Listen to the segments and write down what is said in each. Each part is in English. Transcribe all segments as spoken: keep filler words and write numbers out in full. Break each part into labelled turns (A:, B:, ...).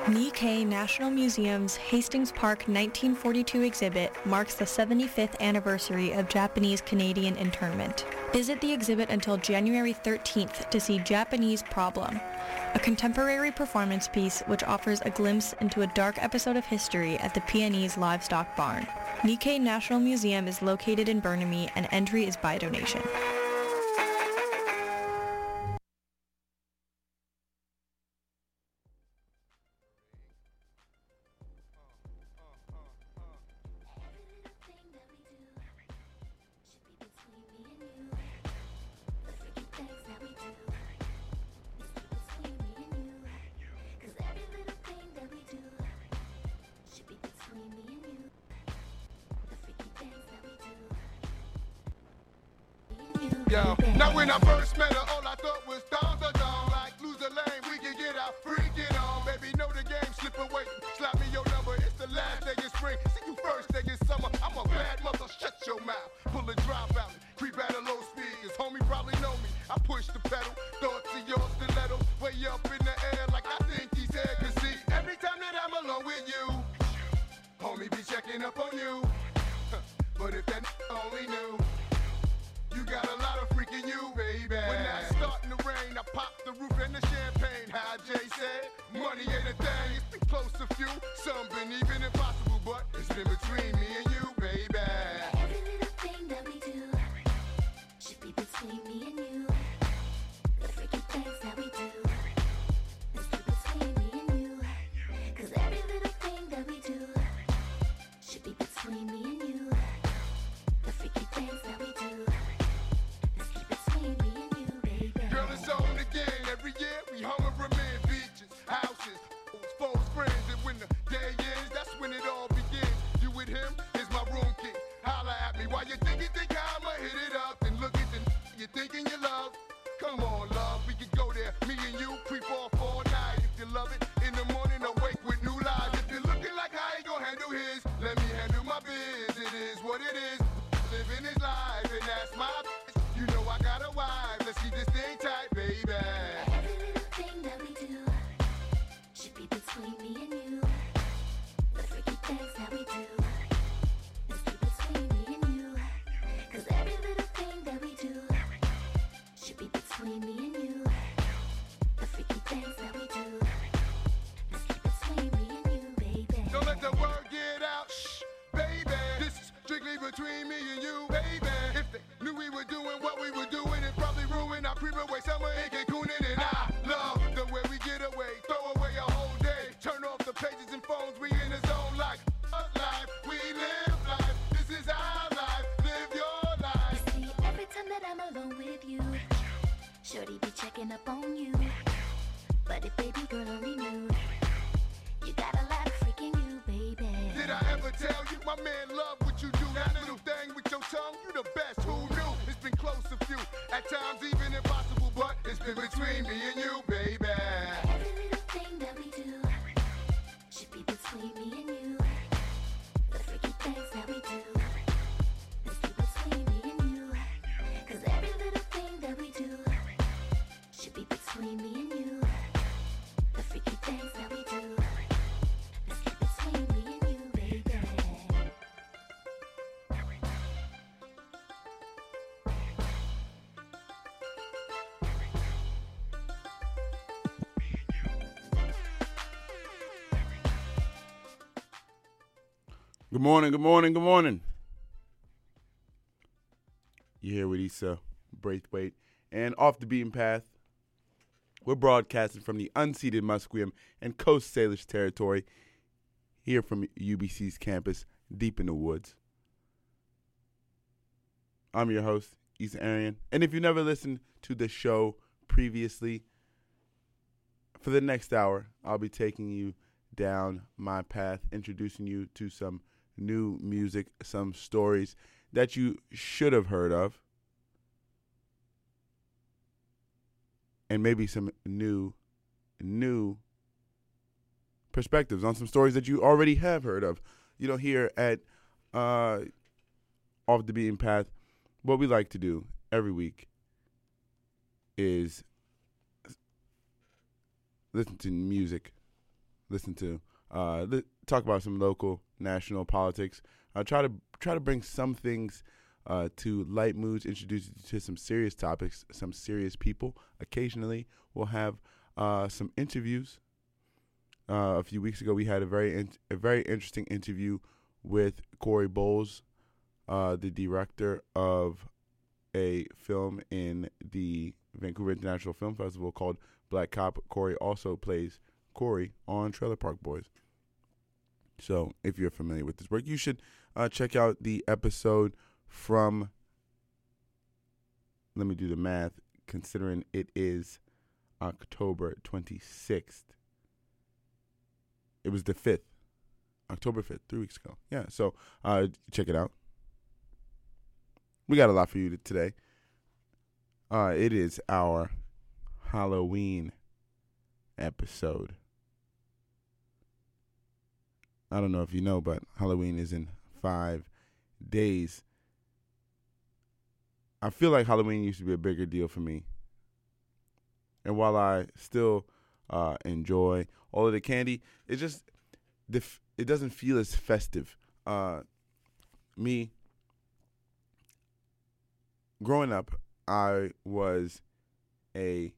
A: Nikkei National Museum's Hastings Park nineteen forty-two exhibit marks the seventy-fifth anniversary of Japanese-Canadian internment. Visit the exhibit until January thirteenth to see Japanese Problem, a contemporary performance piece which offers a glimpse into a dark episode of history at the Peonese Livestock Barn. Nikkei National Museum is located in Burnaby and entry is by donation.
B: Yo, now when I first met her, all I thought was dons are dong. Like, lose a lane, we can get out, freak it on. Baby, know the game, slip away, slap me your number. It's the last day of spring, see you first day of summer. I'm a bad mother, shut your mouth. Pull a drop out, creep at a low speed. His homie probably know me. I push the pedal, thoughts of your stiletto, way up in the air like I think he said. Cause see, every time that I'm alone with you, homie be checking up on you. But if that only knew, you got a lot of freaking you, baby. When I start in the rain, I pop the roof and the champagne. How Jay said, money ain't a thing. It's been close to few, some been even impossible, but it's been between me and you, baby.
C: Every little thing that we do should be between me and you. The freaking things that we do is between me and you. Cause every little thing that we do should be between me and you. The freaking things that we do.
B: Girl, it's on again. Every year we home and remain beaches, houses, folks, friends. And when the day ends, that's when it all begins. You with him is my room key. Holla at me while you think you think I'ma hit it up. And look at the you thinking you love. Come on, love, we can go there. Me and you creep off all night. If you love it, in the morning awake with new lives. If you're looking like how he gon' handle his, let me handle my biz. It is what it is. Living his life, and that's my bitch. You know I got a wife. Let's keep this thing tight, baby.
C: Every little thing that we do should be between me and you. The freaky things that we do is be between me and you. Cause every little thing that we do should be between me and you. The freaky things that we do is keep between me and you, baby.
B: Don't let the word get out, shh, baby. This is strictly between me and you, baby. If they knew we were doing what we were doing, it probably ruined our creep away summer in Cancun. And I love the way we get away, throw away a whole day, turn off the pages and phones, we in the zone like a life, we live life, this is our life, live your life.
C: You see, every time that I'm alone with you, shorty be checking up on you. But if baby girl only knew, you got a lot of freaking you, baby.
B: Did I ever tell you my man love what you do? That little thing with your tongue, you the best, who knew? It's been close to few, at times even impossible, but it's been between me and you, baby.
C: Every little thing that we do should be between me and you. The freaky things that we do is be between me and you. Cause every little thing that we do should be between me and you. The freaky things that we do is keep between me and you, baby.
D: Good morning, good morning, good morning. You're here with Issa Braithwaite and Off the Beaten Path. We're broadcasting from the unceded Musqueam and Coast Salish territory here from U B C's campus deep in the woods. I'm your host, Issa Arian. And if you never listened to the show previously, for the next hour, I'll be taking you down my path, introducing you to some new music, some stories that you should have heard of, and maybe some new, new perspectives on some stories that you already have heard of. You know, here at uh, Off the Beaten Path, what we like to do every week is listen to music, listen to, uh, li- talk about some local, national politics. I try to try to bring some things uh, to light moods, introduce you to some serious topics, some serious people. Occasionally, we'll have uh, some interviews. Uh, a few weeks ago, we had a very in- a very interesting interview with Corey Bowles, uh, the director of a film in the Vancouver International Film Festival called Black Cop. Corey also plays Corey on Trailer Park Boys. So if you're familiar with this work, you should uh, check out the episode from, let me do the math, considering it is October twenty-sixth. It was the fifth, October fifth, three weeks ago. Yeah, so uh, check it out. We got a lot for you today. Uh, it is our Halloween episode. I don't know if you know, but Halloween is in five days. I feel like Halloween used to be a bigger deal for me. And while I still uh, enjoy all of the candy, it just it doesn't feel as festive. Uh, me, growing up, I was a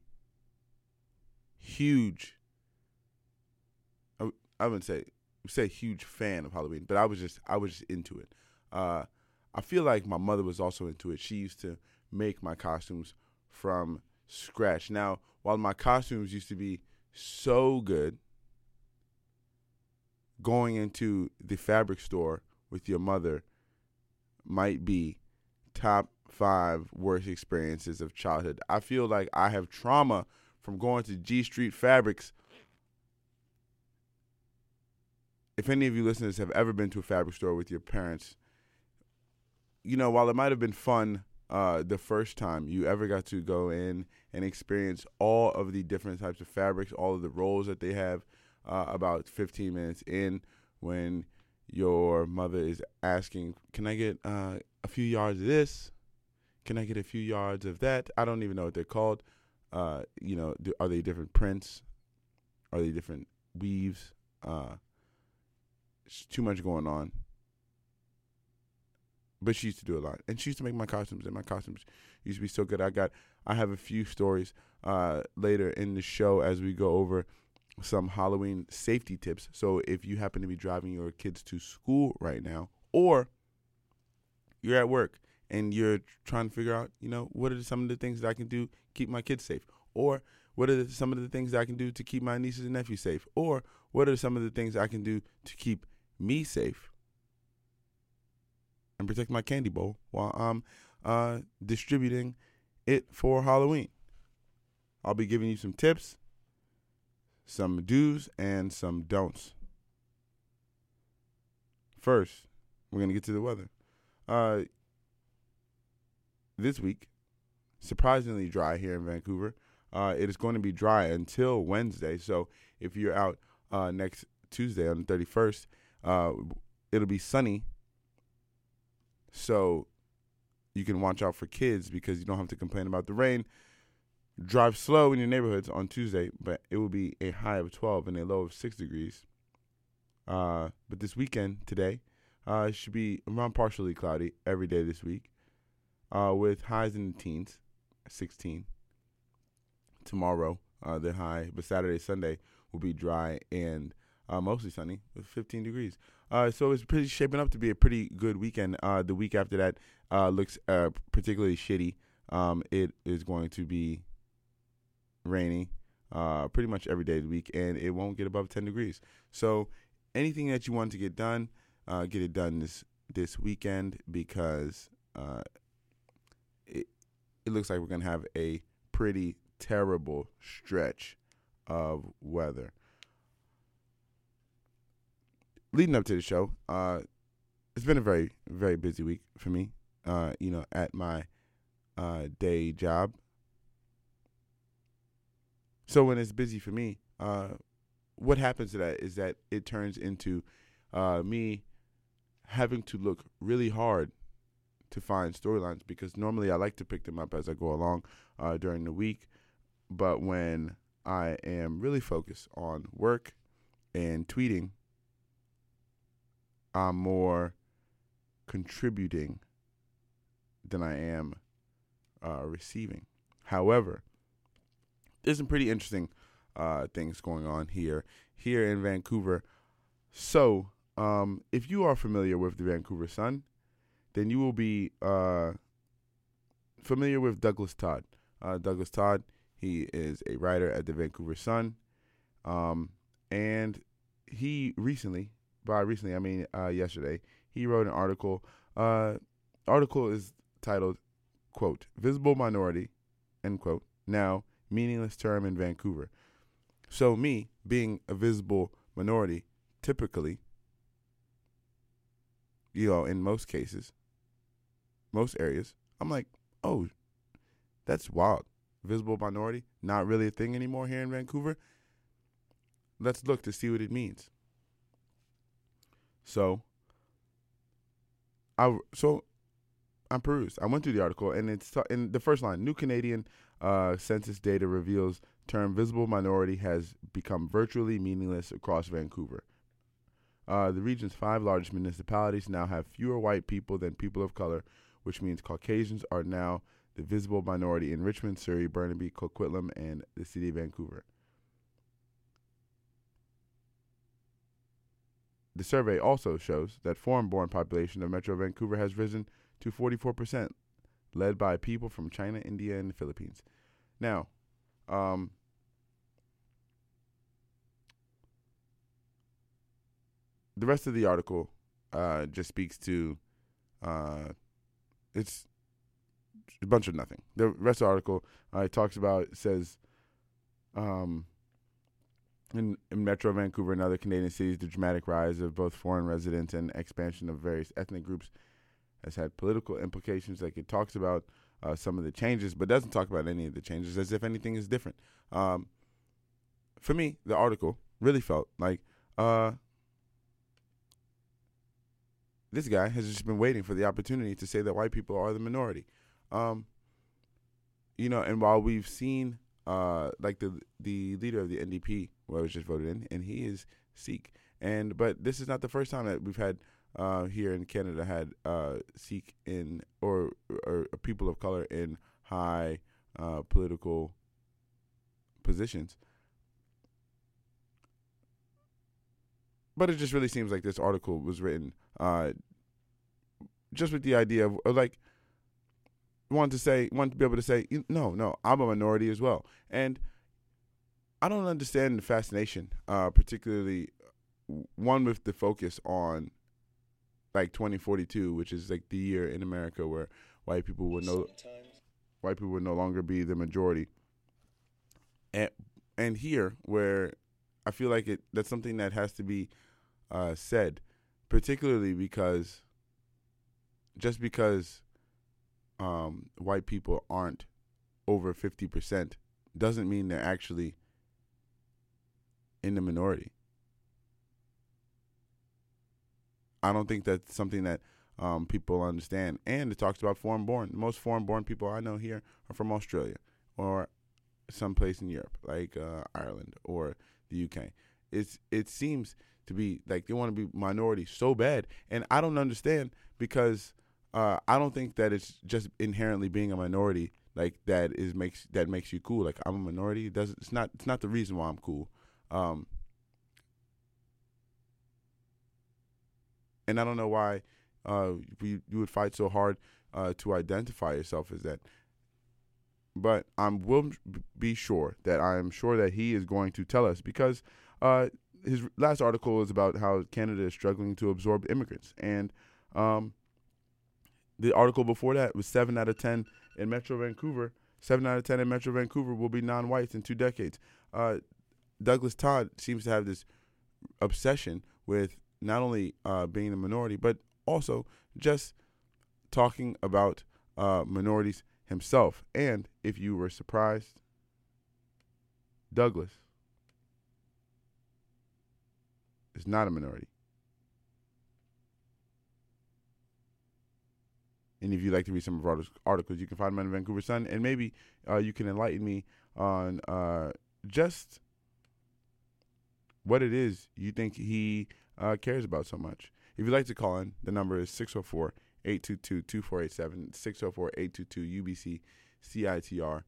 D: huge, I, I wouldn't say say huge fan of Halloween, but I was just I was just into it. Uh, I feel like my mother was also into it. She used to make my costumes from scratch. Now, while my costumes used to be so good, going into the fabric store with your mother might be top five worst experiences of childhood. I feel like I have trauma from going to G Street Fabrics. If any of you listeners have ever been to a fabric store with your parents, you know, while it might have been fun uh, the first time you ever got to go in and experience all of the different types of fabrics, all of the rolls that they have, uh, about fifteen minutes in, when your mother is asking, can I get uh, a few yards of this? Can I get a few yards of that? I don't even know what they're called. Uh, you know, do, are they different prints? Are they different weaves? Uh, it's too much going on. But she used to do a lot. And she used to make my costumes, and my costumes used to be so good. I got, I have a few stories uh, later in the show as we go over some Halloween safety tips. So if you happen to be driving your kids to school right now, or you're at work and you're trying to figure out, you know, what are some of the things that I can do to keep my kids safe? Or what are the, some of the things that I can do to keep my nieces and nephews safe? Or what are some of the things I can do to keep me safe and protect my candy bowl while I'm uh, distributing it for Halloween? I'll be giving you some tips, some do's, and some don'ts. First, we're going to get to the weather. Uh, this week, surprisingly dry here in Vancouver. Uh, it is going to be dry until Wednesday. So if you're out uh, next Tuesday on the thirty-first, uh, it'll be sunny. So you can watch out for kids because you don't have to complain about the rain. Drive slow in your neighborhoods on Tuesday, but it will be a high of twelve and a low of six degrees. Uh, but this weekend, today, uh, it should be around partially cloudy every day this week, uh, with highs in the teens, sixteen. Tomorrow, uh, the high, but Saturday, Sunday will be dry and uh, mostly sunny with fifteen degrees. Uh, so it's pretty shaping up to be a pretty good weekend. Uh, the week after that uh, looks uh, particularly shitty. Um, it is going to be rainy uh, pretty much every day of the week, and it won't get above ten degrees. So anything that you want to get done, uh, get it done this this weekend, because uh, it it looks like we're gonna have a pretty terrible stretch of weather. Leading up to the show, uh, it's been a very, very busy week for me, uh, you know, at my uh, day job. So when it's busy for me, uh, what happens to that is that it turns into uh, me having to look really hard to find storylines, because normally I like to pick them up as I go along uh, during the week. But when I am really focused on work and tweeting, I'm more contributing than I am uh, receiving. However, there's some pretty interesting uh, things going on here, here in Vancouver. So, um, if you are familiar with the Vancouver Sun, then you will be uh, familiar with Douglas Todd. Uh, Douglas Todd, he is a writer at the Vancouver Sun, um, and he recently, by recently I mean uh, yesterday, he wrote an article. Uh, article is titled, quote, "Visible Minority," end quote, now meaningless term in Vancouver. So me, being a visible minority, typically, you know, in most cases, most areas, I'm like, oh, that's wild. Visible minority, not really a thing anymore here in Vancouver. Let's look to see what it means. So, I so I perused. I went through the article, and it's in the first line. New Canadian uh, census data reveals term visible minority has become virtually meaningless across Vancouver. Uh, the region's five largest municipalities now have fewer white people than people of color, which means Caucasians are now the visible minority in Richmond, Surrey, Burnaby, Coquitlam, and the city of Vancouver. The survey also shows that foreign-born population of Metro Vancouver has risen to forty-four percent, led by people from China, India, and the Philippines. Now, um, the rest of the article uh, just speaks to uh, it's a bunch of nothing. The rest of the article uh, it talks about says um, in, in Metro Vancouver and other Canadian cities, the dramatic rise of both foreign residents and expansion of various ethnic groups has had political implications. Like it talks about uh, some of the changes, but doesn't talk about any of the changes as if anything is different. Um, for me, the article really felt like uh, this guy has just been waiting for the opportunity to say that white people are the minority. Um, you know, and while we've seen uh, like the the leader of the N D P, who I was just voted in, and he is Sikh, and but this is not the first time that we've had uh, here in Canada had uh, Sikh in or, or people of color in high uh, political positions. But it just really seems like this article was written uh, just with the idea of, of like wanted to say, wanted to be able to say, no, no, I'm a minority as well. And I don't understand the fascination, uh, particularly one with the focus on like twenty forty-two, which is like the year in America where white people would no white people would no longer be the majority. And and here where I feel like it that's something that has to be uh, said, particularly because just because um, white people aren't over fifty percent doesn't mean they're actually in the minority. I don't think that's something that um, people understand. And it talks about foreign-born. Most foreign-born people I know here are from Australia or someplace in Europe, like uh, Ireland or the U K. It's it seems to be like they want to be minority so bad, and I don't understand because uh, I don't think that it's just inherently being a minority like that is makes that makes you cool. Like I'm a minority. It doesn't. It's not. It's not the reason why I'm cool. Um, and I don't know why uh, you, you would fight so hard uh, to identify yourself as that. But I will be sure that I am sure that he is going to tell us because uh, his last article is about how Canada is struggling to absorb immigrants. And um, the article before that was seven out of ten in Metro Vancouver. seven out of ten in Metro Vancouver will be non-whites in two decades. Uh, Douglas Todd seems to have this obsession with not only uh, being a minority, but also just talking about uh, minorities himself. And if you were surprised, Douglas is not a minority. And if you'd like to read some of our articles, you can find them on the Vancouver Sun, and maybe uh, you can enlighten me on uh, just what it is you think he uh, cares about so much. If you'd like to call in, the number is six oh four, eight two two, two four eight seven, six oh four, eight two two, U B C C I T R.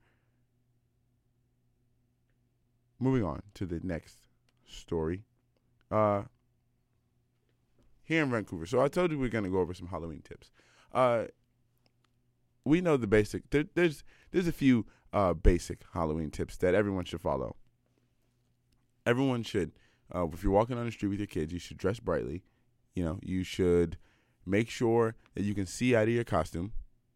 D: Moving on to the next story. Uh, here in Vancouver. So I told you we are going to go over some Halloween tips. Uh, we know the basic. There, there's there's a few uh, basic Halloween tips that everyone should follow. Everyone should, uh, if you're walking on the street with your kids, you should dress brightly. You know, you should make sure that you can see out of your costume.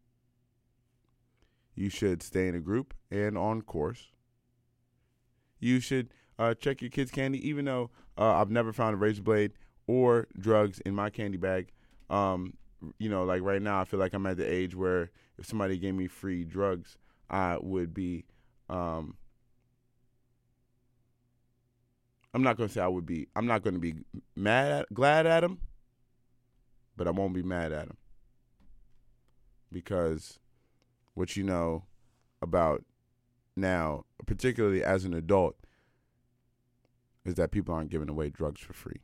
D: You should stay in a group and on course. You should uh, check your kids' candy, even though uh, I've never found a razor blade or drugs in my candy bag. Um, you know, like right now, I feel like I'm at the age where if somebody gave me free drugs, I would be, um, I'm not going to say I would be, I'm not going to be mad at, glad at them, but I won't be mad at them. Because what you know about now, particularly as an adult, is that people aren't giving away drugs for free.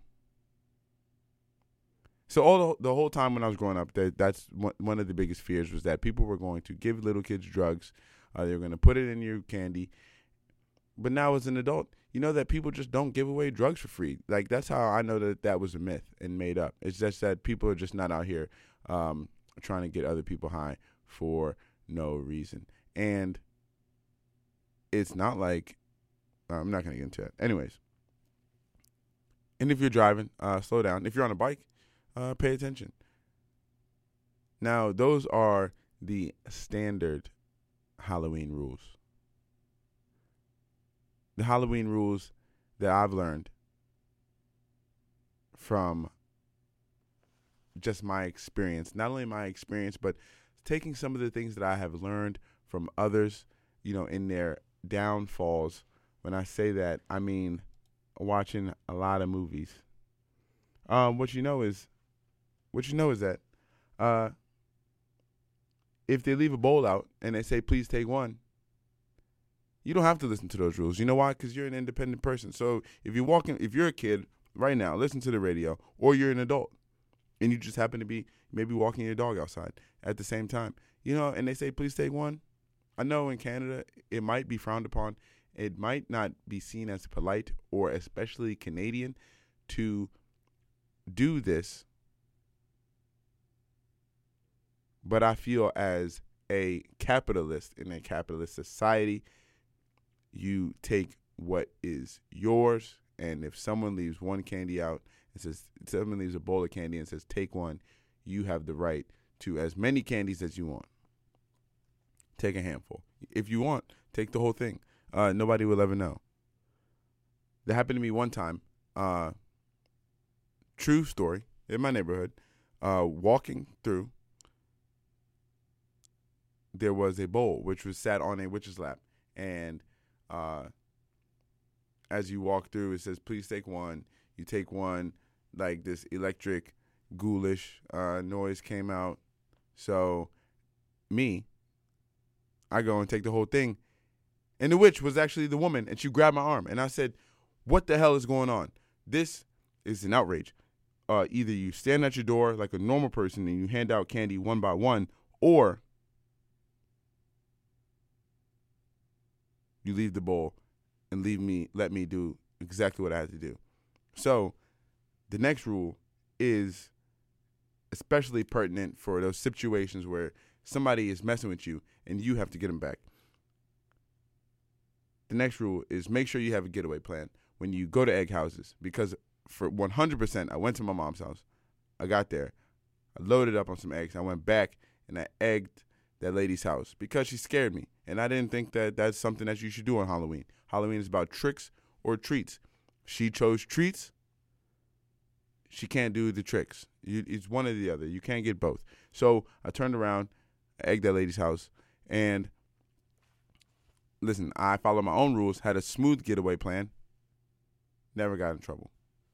D: So all the, the whole time when I was growing up, that that's one, one of the biggest fears was that people were going to give little kids drugs. Uh, they were going to put it in your candy. But now as an adult, you know that people just don't give away drugs for free. Like, that's how I know that that was a myth and made up. It's just that people are just not out here um, trying to get other people high for no reason. And it's not like, uh, I'm not going to get into it. Anyways. And if you're driving, uh, slow down. If you're on a bike, uh, pay attention. Now, those are the standard Halloween rules. The Halloween rules that I've learned from just my experience, not only my experience, but taking some of the things that I have learned from others, you know, in their downfalls. When I say that, I mean watching a lot of movies. Um, what you know is, what you know is that uh, if they leave a bowl out and they say, please take one, you don't have to listen to those rules. You know why? Because you're an independent person. So if you're walking, if you're a kid right now, listen to the radio, or you're an adult and you just happen to be maybe walking your dog outside at the same time, you know, and they say, please take one. I know in Canada, it might be frowned upon. It might not be seen as polite or especially Canadian to do this. But I feel as a capitalist in a capitalist society, you take what is yours, and if someone leaves one candy out and says, someone leaves a bowl of candy and says, take one, you have the right to as many candies as you want. Take a handful. If you want, take the whole thing. Uh, nobody will ever know. That happened to me one time. Uh, true story, in my neighborhood. Uh, walking through, there was a bowl which was sat on a witch's lap. And uh, as you walk through, it says, please take one. You take one, like this electric, ghoulish uh, noise came out. So me, I go and take the whole thing. And the witch was actually the woman, and she grabbed my arm. And I said, what the hell is going on? This is an outrage. Uh, either you stand at your door like a normal person and you hand out candy one by one, or you leave the bowl and leave me, let me do exactly what I had to do. So the next rule is especially pertinent for those situations where somebody is messing with you and you have to get them back. The next rule is make sure you have a getaway plan when you go to egg houses, because for one hundred percent, I went to my mom's house. I got there. I loaded up on some eggs. I went back and I egged that lady's house because she scared me. And I didn't think that that's something that you should do on Halloween. Halloween is about tricks or treats. She chose treats. She can't do the tricks. You, it's one or the other. You can't get both. So I turned around, egged that lady's house, and listen, I followed my own rules, had a smooth getaway plan, never got in trouble.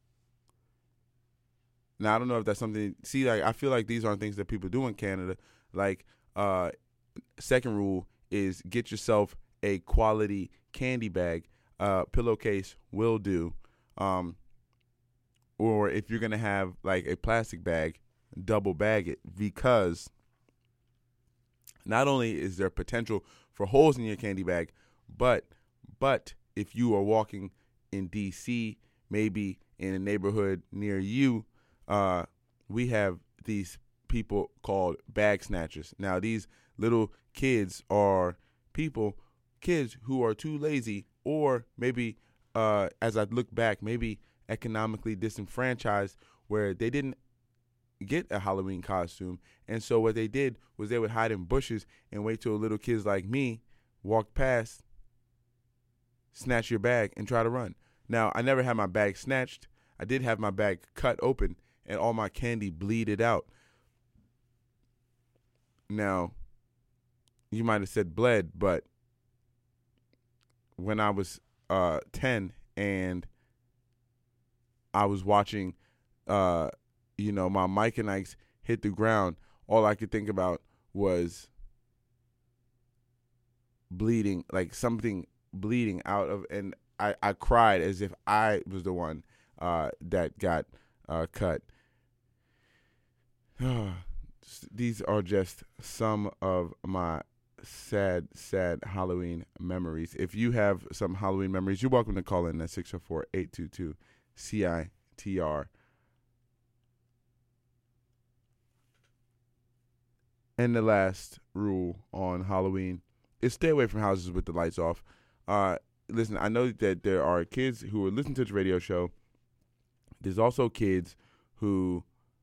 D: Now, I don't know if that's something, see, like, I feel like these aren't things that people do in Canada. Like, uh, second rule is get yourself a quality candy bag. Uh, pillowcase will do. Um, or if you're going to have like a plastic bag, double bag it, because not only is there potential for holes in your candy bag, but but if you are walking in D C, maybe in a neighborhood near you, uh, we have these people called bag snatchers. Now, these little kids are people, kids who are too lazy, or maybe, uh, as I look back, maybe economically disenfranchised, where they didn't get a Halloween costume. And so what they did was they would hide in bushes and wait till little kids like me walked past, snatch your bag, and try to run. Now, I never had my bag snatched. I did have my bag cut open and all my candy bleeded out. Now, you might have said bled, but when I was uh, ten and I was watching, uh, you know, my Mike and Ike's hit the ground, all I could think about was bleeding, like something bleeding out of, and I, I cried as if I was the one uh, that got uh, cut. These are just some of my sad, sad Halloween memories. If you have some Halloween memories, you're welcome to call in at six oh four, eight two two, C I T R. And the last rule on Halloween is stay away from houses with the lights off. Uh, listen, I know that there are kids who are listening to this radio show. There's also kids who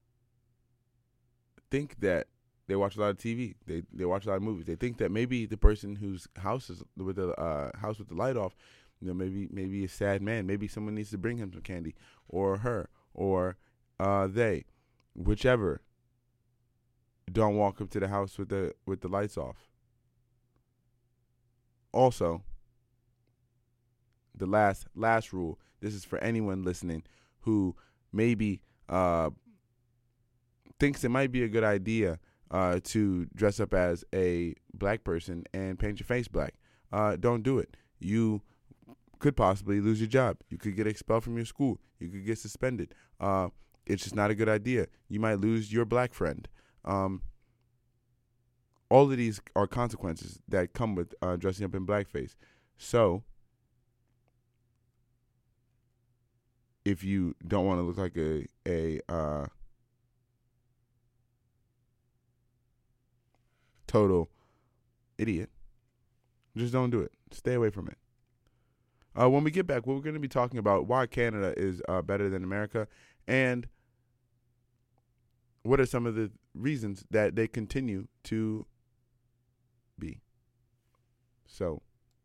D: think that they watch a lot of T V. They they watch a lot of movies. They think that maybe the person whose house is with the uh, house with the light off, you know, maybe maybe a sad man. Maybe someone needs to bring him some candy, or her, or uh, they, whichever. Don't walk up to the house with the with the lights off. Also, the last last rule. This is for anyone listening who maybe uh, thinks it might be a good idea uh, to dress up as a black person and paint your face black. Uh, don't do it. You could possibly lose your job. You could get expelled from your school. You could get suspended. Uh, it's just not a good idea. You might lose your black friend. Um, all of these are consequences that come with uh, dressing up in blackface. So, if you don't want to look like a a uh, total idiot, just don't do it. Stay away from it. Uh, when we get back, we're going to be talking about why Canada is uh, better than America, and what are some of the reasons that they continue to be. So,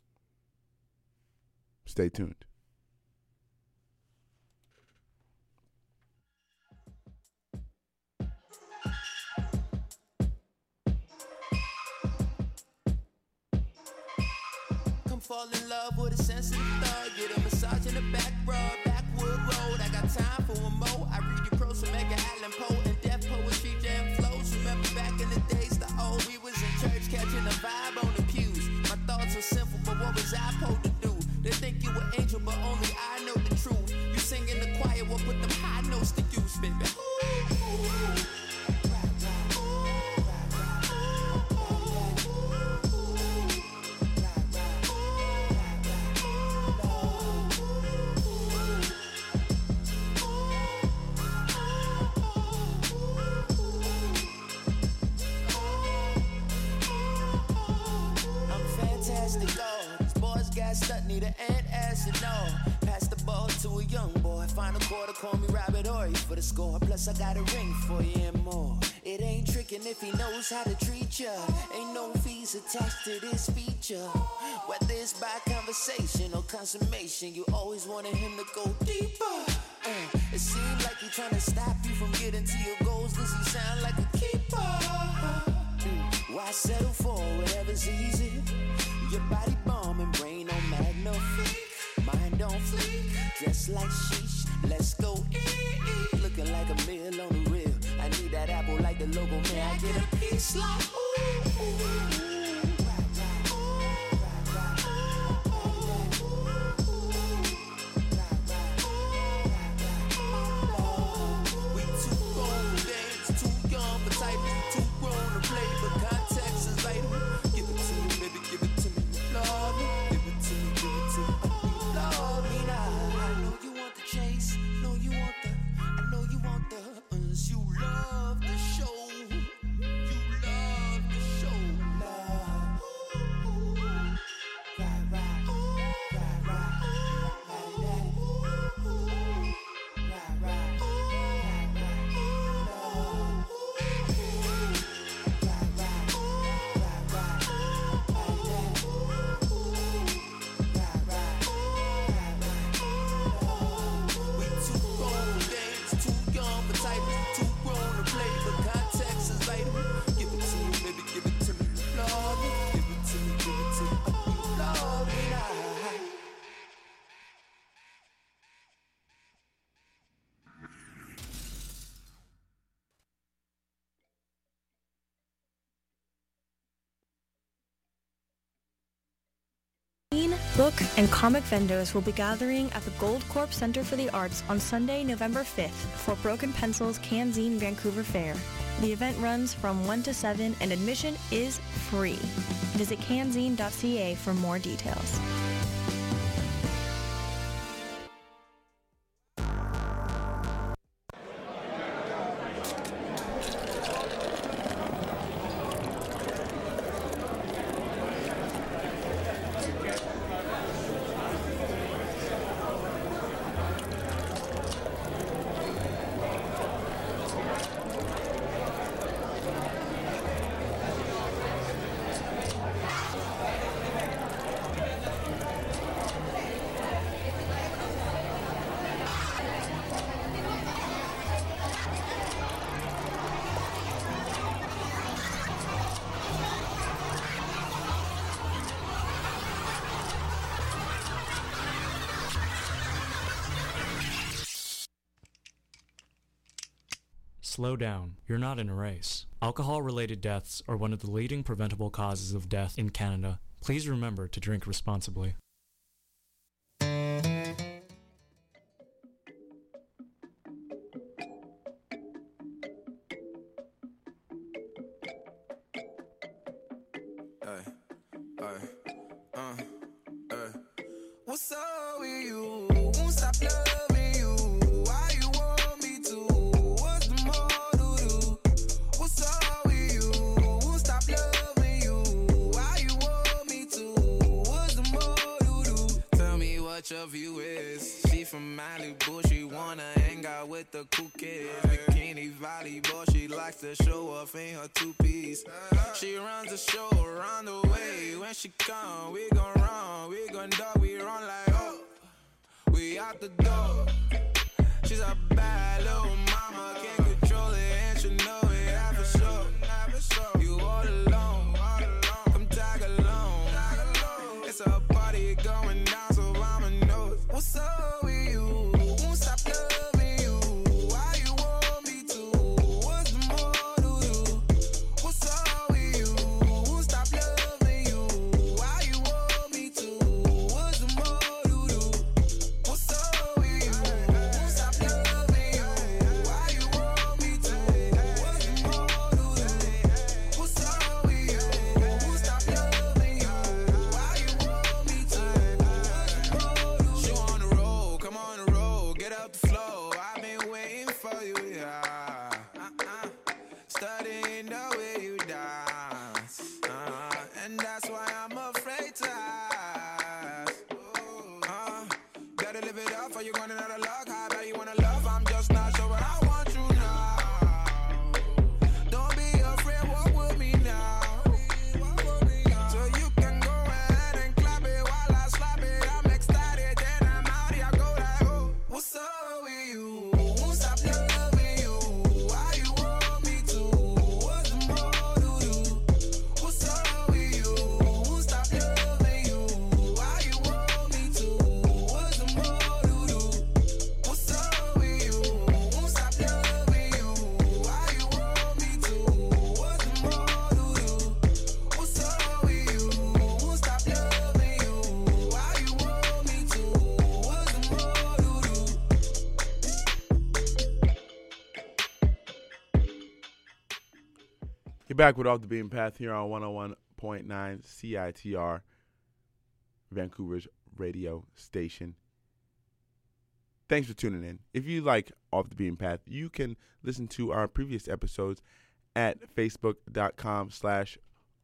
D: stay tuned.
E: Come fall in love with a sensitive thug. Get a massage in the back road, backwood road. I got time for a mo. I read your prose from Edgar Allan Poe and death poetry jam flows. Remember back in the days, the old we was in church catching a vibe on the pews. My thoughts were simple, but what was I supposed to do? They think you an angel, but only I know the truth. You sing in the choir, what put them high notes to use, baby? Ooh, ooh. Need an antacid, no. Pass the ball to a young boy. Final quarter, call me Robert Horry for the score. Plus, I got a ring for you and more. It ain't tricking if he knows how to treat ya. Ain't no fees attached to this feature. Whether it's by conversation or consummation, you always wanted him to go deeper. Uh, it seems like he trying to stop you from getting to your goals. Does he sound like a keeper? Mm, why settle for whatever's easy? Your body bomb and brain on magnifique. Mind on fleek, dressed like sheesh. Let's go eat. Looking like a meal on the reel. I need that apple like the logo, man. I get a piece like ooh, ooh.
A: Book and comic vendors will be gathering at the Gold Corp Center for the Arts on Sunday, November fifth for Broken Pencil's Canzine Vancouver Fair. The event runs from one to seven and admission is free. Visit canzine dot c a for more details.
F: Slow down. You're not in a race. Alcohol-related deaths are one of the leading preventable causes of death in Canada. Please remember to drink responsibly.
E: What's up with you? Won't stop loving you. Why you want me to? What's the more to do? What's up with you? Won't stop loving you. Why you want me to? What's the more to do? Tell me what your view is. She from Malibu, she wanna hang out with the cool kids. Bikini volleyball, she likes to show off in her two-piece. She runs the show around the way. When she come, we gon' run, we gon' dog, we run like oh. We out the door. She's a bad little mama, can't control it, and she know it, yeah, for sure. You all alone, come tag along. It's a party going down, so I'ma know it. What's up with you? Won't stop loving you. Why you want me to? What's the more to do? What's up with you? Won't stop loving you. Why you want me to? What's the more to do? What's up with you? Won't stop loving you. Why you want me to? What's the more to do? What's up with you? Won't stop loving you. Why you want me to? What's the more to do? She on the road, come on the road, get up the flow. I've been waiting for you, yeah. Uh-uh. Studying the way you dance, uh, and that's why I'm afraid to ask. Uh, gotta live it up, or you running out of luck. How about you wanna love? I'm just not sure what I want you now. Don't be afraid, walk with me now. So you can go ahead and clap it while I slap it. I'm ecstatic, then I'm out here, I go like, oh. What's up with you? Won't stop loving you. Why you want me to? What's the more to do? What's up with you? Won't stop loving you. Why you want me to? What's the more to do? What's up with you? Won't stop loving you. Why you want me to? What's the more to do? What's up with you? Won't stop loving you. Why you want me to? What's the more to do?
D: You're back with Off the Beaten Path here on one oh one point nine C I T R, Vancouver's radio station. Thanks for tuning in. If you like Off the Beaten Path, you can listen to our previous episodes at facebook.com slash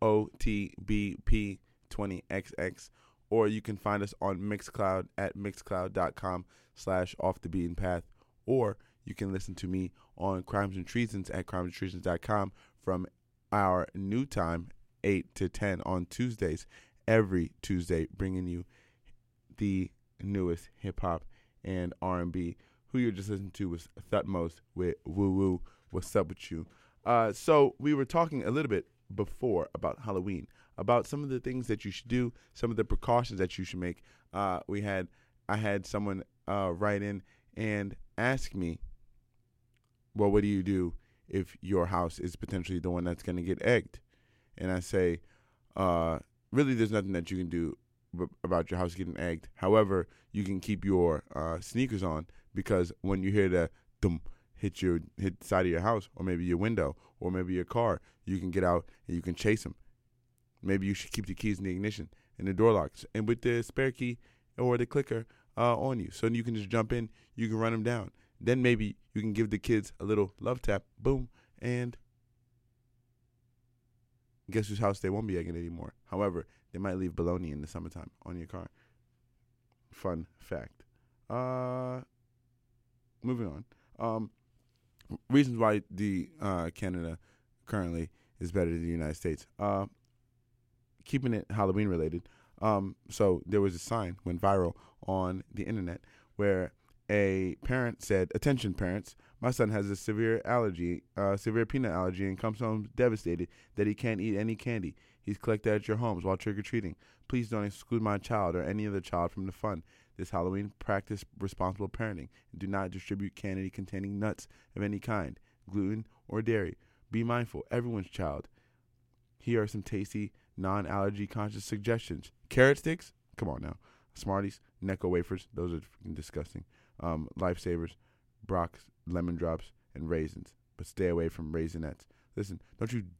D: OTBP20XX, or you can find us on Mixcloud at mixcloud.com slash Off the Beaten Path, or you can listen to me on Crimes and Treasons at crimes and treasons dot com from our new time, eight to ten on Tuesdays, every Tuesday, bringing you the newest hip-hop and R and B. Who you just listened to was Thutmose with Woo Woo. What's up with you? Uh, so we were talking a little bit before about Halloween, about some of the things that you should do, some of the precautions that you should make. Uh, we had, I had someone uh, write in and ask me, well, what do you do if your house is potentially the one that's going to get egged? And I say, uh, really, there's nothing that you can do b- about your house getting egged. However, you can keep your uh, sneakers on, because when you hear the thump hit your hit the side of your house, or maybe your window, or maybe your car, you can get out and you can chase them. Maybe you should keep the keys in the ignition and the door locks, and with the spare key or the clicker uh, on you, so you can just jump in. You can run them down. Then maybe you can give the kids a little love tap, boom, and guess whose house they won't be egging anymore. However, they might leave bologna in the summertime on your car. Fun fact. Uh, moving on. Um, reasons why the uh, Canada currently is better than the United States. Uh, keeping it Halloween related. Um, so there was a sign went viral on the internet where a parent said, "Attention parents, my son has a severe allergy, uh, severe peanut allergy, and comes home devastated that he can't eat any candy he's collected at your homes while trick-or-treating. Please don't exclude my child or any other child from the fun this Halloween. Practice responsible parenting and do not distribute candy containing nuts of any kind, gluten, or dairy. Be mindful, everyone's child. Here are some tasty, non-allergy conscious suggestions. Carrot sticks? Come on now. Smarties, Necco wafers, those are freaking disgusting. Um, Lifesavers, Brock's, lemon drops, and raisins. But stay away from raisinettes. Listen, don't you,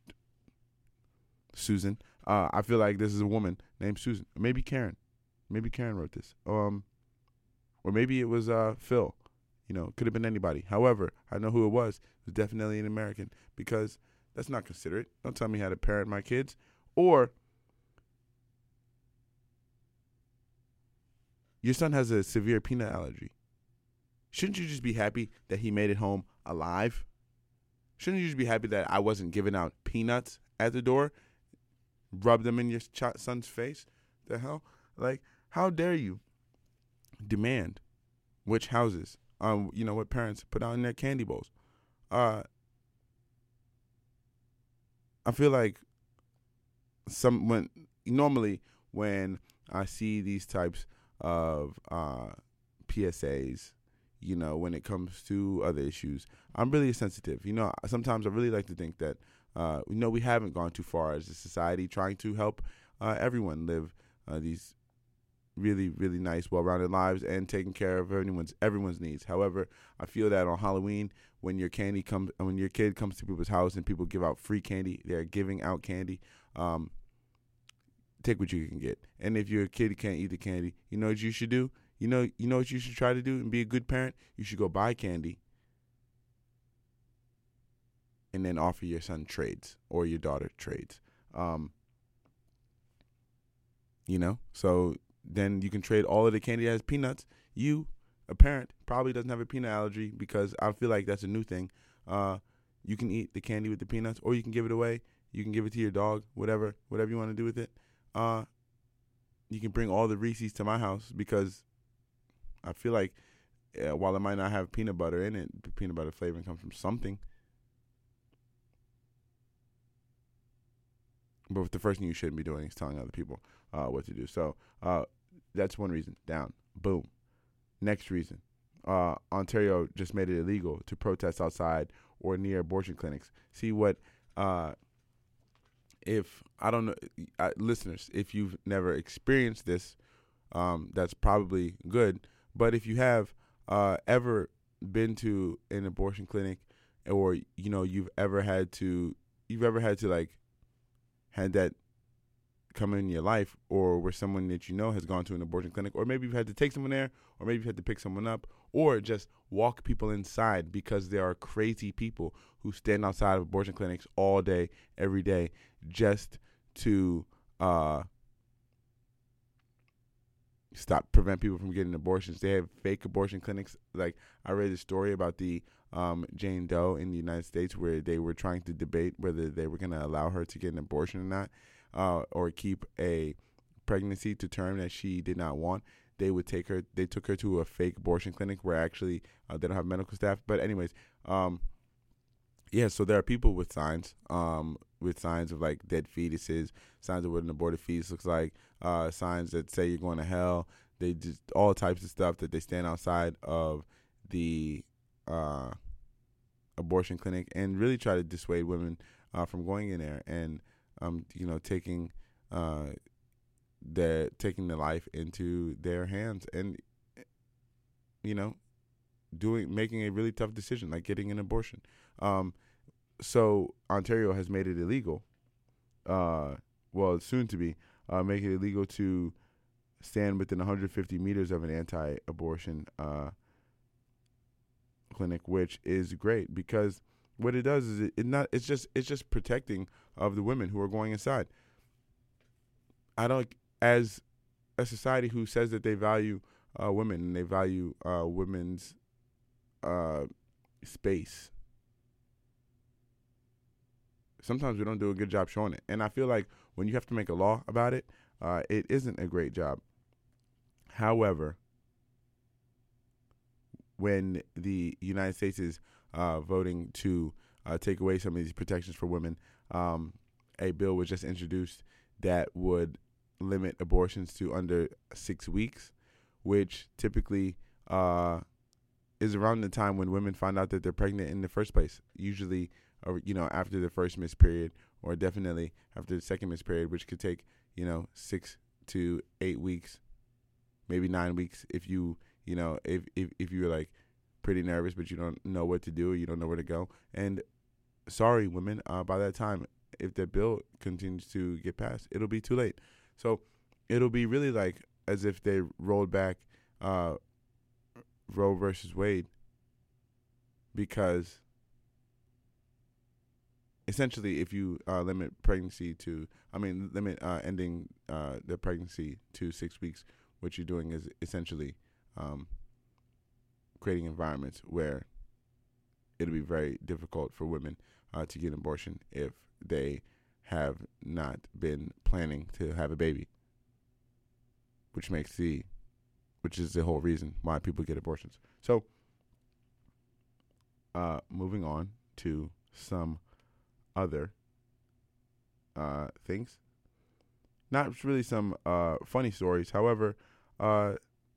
D: Susan. Uh, I feel like this is a woman named Susan. Maybe Karen. Maybe Karen wrote this. Um, or maybe it was uh, Phil. You know, could have been anybody. However, I know who it was. It was definitely an American, because that's not considerate. Don't tell me how to parent my kids. Or your son has a severe peanut allergy. Shouldn't you just be happy that he made it home alive? Shouldn't you just be happy that I wasn't giving out peanuts at the door? Rub them in your ch- son's face? The hell? Like, how dare you demand which houses, um, you know, what parents put out in their candy bowls? Uh, I feel like some when normally when I see these types of uh, P S As, you know, when it comes to other issues, I'm really sensitive. You know, sometimes I really like to think that, uh, you know, we haven't gone too far as a society trying to help uh, everyone live uh, these really, really nice, well-rounded lives and taking care of everyone's everyone's needs. However, I feel that on Halloween, when your candy comes, when your kid comes to people's house and people give out free candy, they're giving out candy. Um, take what you can get. And if your kid can't eat the candy, you know what you should do? You know, you know what you should try to do and be a good parent? You should go buy candy and then offer your son trades or your daughter trades. Um, you know, so then you can trade all of the candy that has peanuts. You, a parent, probably doesn't have a peanut allergy, because I feel like that's a new thing. Uh, you can eat the candy with the peanuts, or you can give it away. You can give it to your dog, whatever, whatever you want to do with it. Uh, you can bring all the Reese's to my house, because I feel like uh, while it might not have peanut butter in it, the peanut butter flavoring comes from something. But the first thing you shouldn't be doing is telling other people uh, what to do. So uh, that's one reason. Down. Boom. Next reason. Uh, Ontario just made it illegal to protest outside or near abortion clinics. See what, uh, if, I don't know, uh, listeners, if you've never experienced this, um, that's probably good. But if you have uh, ever been to an abortion clinic, or, you know, you've ever had to, you've ever had to, like, had that come in your life, or where someone that you know has gone to an abortion clinic, or maybe you've had to take someone there, or maybe you've had to pick someone up, or just walk people inside, because there are crazy people who stand outside of abortion clinics all day, every day, just to uh, stop, prevent people from getting abortions. They have fake abortion clinics. Like, I read a story about the um, Jane Doe in the United States, where they were trying to debate whether they were going to allow her to get an abortion or not, uh, or keep a pregnancy to term that she did not want. They would take her, they took her to a fake abortion clinic where actually uh, they don't have medical staff. But anyways, um, yeah, so there are people with signs, um, with signs of like dead fetuses, signs of what an aborted fetus looks like, uh, signs that say you're going to hell. They just, all types of stuff that they stand outside of the uh, abortion clinic and really try to dissuade women uh, from going in there and, um, you know, taking, uh, they're taking their life into their hands and, you know, doing making a really tough decision like getting an abortion. Um, so Ontario has made it illegal. Uh, well, it's soon to be uh, make it illegal to stand within one hundred fifty meters of an anti-abortion uh, clinic, which is great because what it does is it, it not it's just it's just protecting of the women who are going inside. I don't as a society who says that they value uh, women and they value uh, women's uh, space. Sometimes we don't do a good job showing it, and I feel like when you have to make a law about it, uh, it isn't a great job. However, when the United States is uh, voting to uh, take away some of these protections for women, um, a bill was just introduced that would limit abortions to under six weeks, which typically uh, is around the time when women find out that they're pregnant in the first place. Usually, or you know, after the first missed period, or definitely after the second missed period, which could take you know six to eight weeks, maybe nine weeks if you you know if if if you're like pretty nervous but you don't know what to do, or you don't know where to go. And sorry, women, uh, by that time, if the bill continues to get passed, it'll be too late. So it'll be really like as if they rolled back uh, Roe versus Wade, because essentially, if you uh, limit pregnancy to, I mean, limit uh, ending uh, the pregnancy to six weeks, what you're doing is essentially um, creating environments where it'll be very difficult for women uh, to get an abortion if they have not been planning to have a baby, which makes the, which is the whole reason why people get abortions. So, uh, moving on to some other uh, things. Not really some uh, funny stories. However, uh,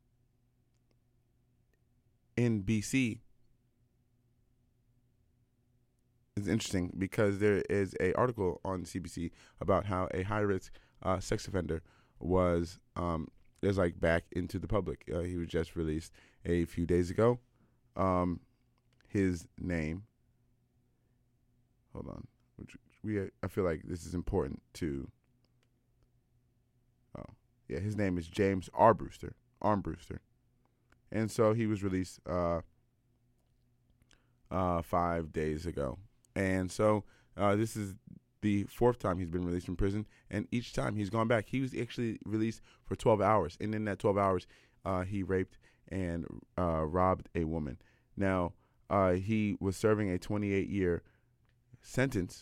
D: in B C, it's interesting because there is a article on C B C about how a high-risk uh, sex offender was um, is like back into the public. Uh, he was just released a few days ago. Um, his name. Hold on. Which we I feel like this is important to. Oh yeah, his name is James Armbruster. Armbruster, and so he was released uh, uh, five days ago, and so uh, this is the fourth time he's been released from prison, and each time he's gone back. He was actually released for twelve hours, and in that twelve hours, uh, he raped and uh, robbed a woman. Now uh, he was serving a twenty-eight year sentence,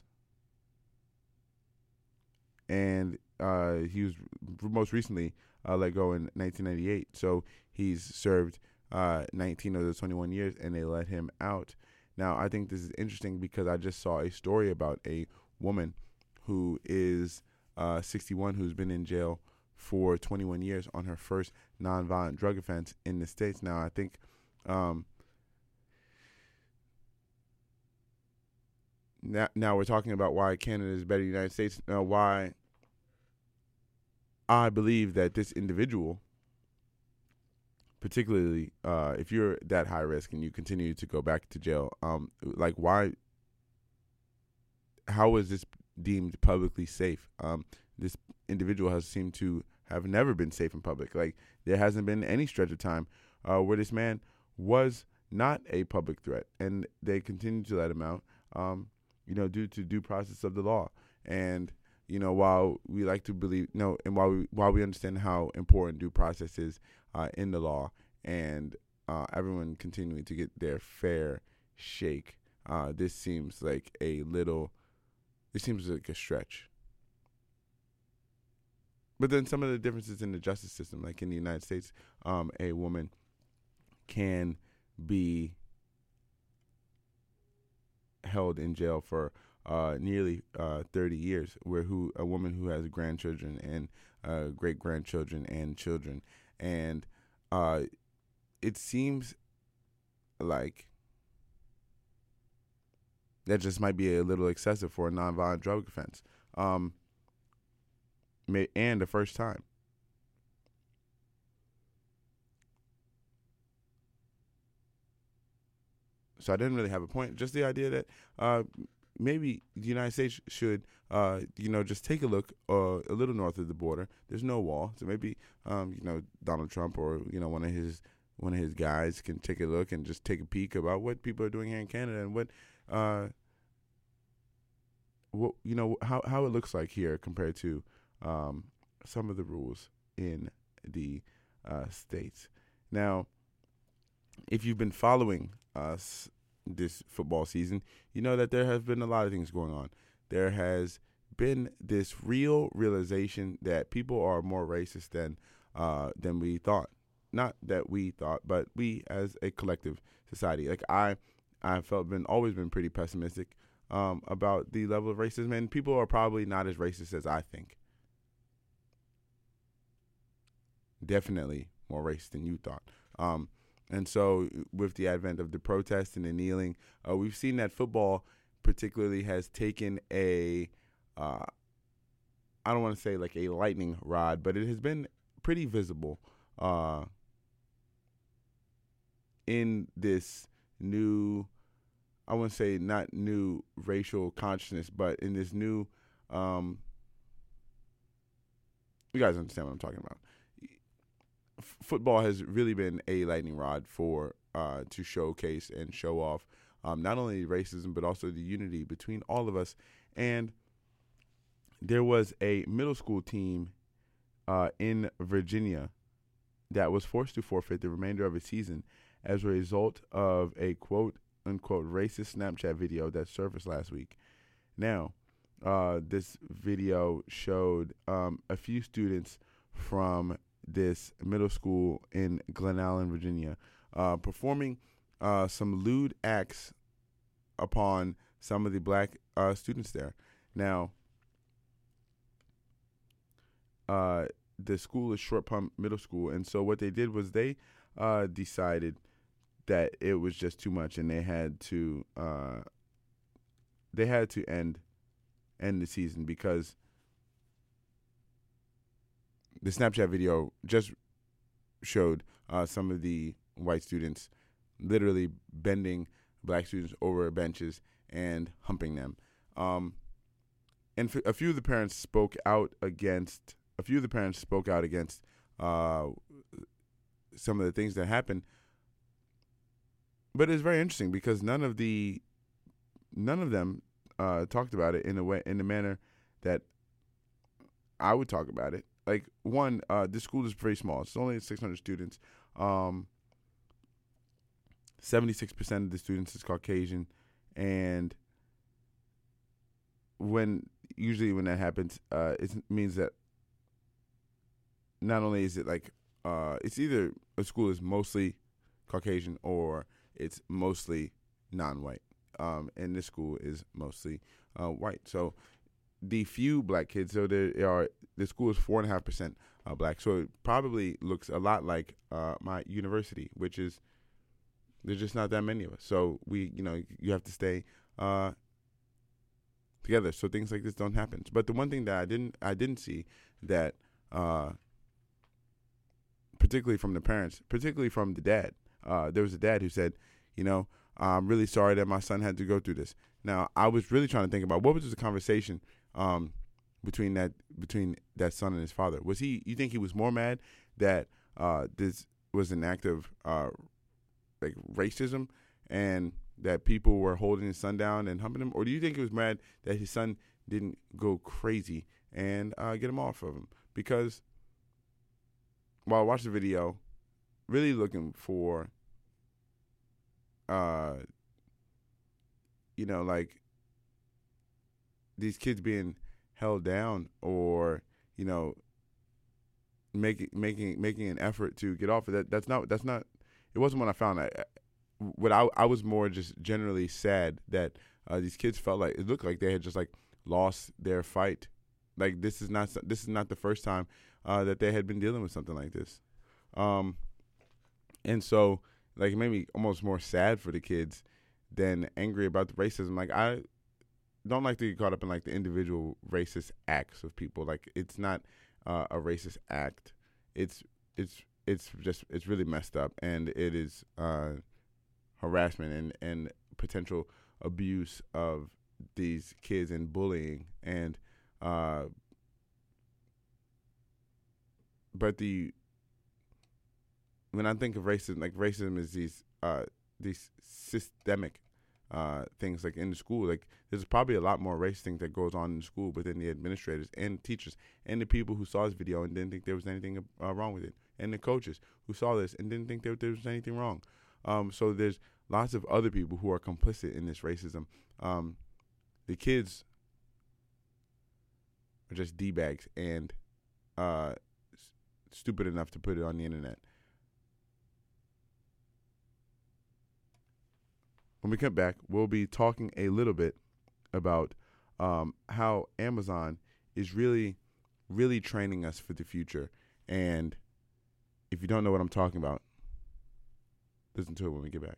D: and uh, he was most recently uh, let go in nineteen ninety-eight. So he's served uh, nineteen of the twenty-one years, and they let him out. Now, I think this is interesting because I just saw a story about a woman who is uh, sixty-one who's been in jail for twenty-one years on her first nonviolent drug offense in the States. Now, I think um, Now, now we're talking about why Canada is better than the United States. Now, why I believe that this individual, particularly uh, if you're that high risk and you continue to go back to jail, um, like why, how is this deemed publicly safe? Um, this individual has seemed to have never been safe in public. Like there hasn't been any stretch of time uh, where this man was not a public threat, and they continue to let him out. Um, you know, due to due process of the law. And, you know, while we like to believe, no, and while we, while we understand how important due process is uh, in the law, and uh, everyone continuing to get their fair shake, uh, this seems like a little, this seems like a stretch. But then some of the differences in the justice system, like in the United States, um, a woman can be held in jail for uh, nearly uh, thirty years, where who a woman who has grandchildren and uh, great grandchildren and children, and uh, it seems like that just might be a little excessive for a nonviolent drug offense, um, may, and the first time. so I didn't really have a point. Just the idea that uh, maybe the United States should, uh, you know, just take a look uh, a little north of the border. There's no wall, so maybe, um, you know, Donald Trump or you know one of his one of his guys can take a look and just take a peek about what people are doing here in Canada and what, uh, what you know how how it looks like here compared to um, some of the rules in the uh, states. Now, if you've been following us this football season, you know that there has been a lot of things going on. There has been this real realization that people are more racist than uh, than we thought. Not that we thought, but we as a collective society. Like I, I felt been always been pretty pessimistic um, about the level of racism, and people are probably not as racist as I think. Definitely more racist than you thought. Um, and so with the advent of the protests and the kneeling, uh, we've seen that football particularly has taken a, uh, I don't want to say like a lightning rod, but it has been pretty visible uh, in this new, I wouldn't say not new racial consciousness, but in this new, um, you guys understand what I'm talking about. F- football has really been a lightning rod for uh, to showcase and show off um, not only racism but also the unity between all of us. And there was a middle school team uh, in Virginia that was forced to forfeit the remainder of its season as a result of a quote unquote racist Snapchat video that surfaced last week. Now, uh, this video showed um, a few students from this middle school in Glen Allen, Virginia, uh, performing uh, some lewd acts upon some of the black uh, students there. Now, uh, the school is Short Pump Middle School, and so what they did was they uh, decided that it was just too much, and they had to uh, they had to end end the season because the Snapchat video just showed uh, some of the white students literally bending black students over benches and humping them. Um, and f- a few of the parents spoke out against. A few of the parents spoke out against uh, some of the things that happened. But it's very interesting because none of the none of them uh, talked about it in a way in the manner that I would talk about it. Like, one, uh, this school is very small. It's only six hundred students. Um, seventy-six percent of the students is Caucasian. And when usually when that happens, uh, it means that not only is it like, uh, it's either a school is mostly Caucasian or it's mostly non-white. Um, and this school is mostly uh, white. So the few black kids, so there are, the school is four and a half percent uh, black. So it probably looks a lot like uh, my university, which is, there's just not that many of us. So we, you know, you have to stay uh, together so things like this don't happen. But the one thing that I didn't, I didn't see that, uh, particularly from the parents, particularly from the dad, uh, there was a dad who said, you know, I'm really sorry that my son had to go through this. Now, I was really trying to think about what was the conversation um, between that between that son and his father. Was he? You think he was more mad that uh, this was an act of uh, like racism and that people were holding his son down and humping him, or do you think he was mad that his son didn't go crazy and uh, get him off of him? Because while I watched the video, really looking for, uh, you know, like these kids being held down or, you know, making making making an effort to get off of that. That's not that's not. It wasn't what I found. I, what I I was more just generally sad that uh, these kids felt like it looked like they had just like lost their fight. Like this is not this is not the first time uh, that they had been dealing with something like this. Um, and so, like, it made me almost more sad for the kids than angry about the racism. Like, I don't like to get caught up in, like, the individual racist acts of people. Like, it's not uh, a racist act. It's, it's, it's just, it's really messed up, and it is uh, harassment and, and potential abuse of these kids and bullying. And uh, but the when I think of racism, like racism is these uh, these systemic uh, things, like in the school. Like there's probably a lot more race things that goes on in the school within the administrators and teachers and the people who saw this video and didn't think there was anything uh, wrong with it, and the coaches who saw this and didn't think there, there was anything wrong. Um, so there's lots of other people who are complicit in this racism. Um, the kids are just D-bags and uh, s- stupid enough to put it on the internet. When we come back, we'll be talking a little bit about um, how Amazon is really, really training us for the future. And if you don't know what I'm talking about, listen to it when we get back.